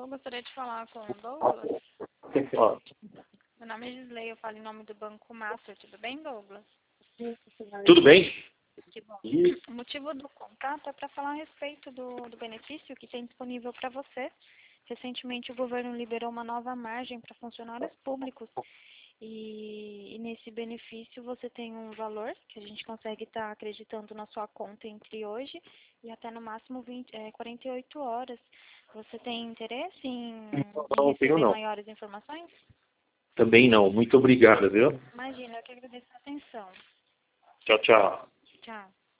gostaria de falar com o Douglas. Ó, Meu nome é Gisley, eu falo em nome do Banco Master. Tudo bem, Douglas? tudo bem? Que bom. E O motivo do contato é para falar a respeito do benefício que tem disponível para você. Recentemente, o governo liberou uma nova margem para funcionários públicos. E nesse benefício você tem um valor que a gente consegue estar acreditando na sua conta entre hoje e até no máximo 48 horas. Você tem interesse em não tenho receber não. maiores informações? Também não. Muito obrigado, viu? Imagina, eu que agradeço a atenção. Tchau, tchau. Tchau.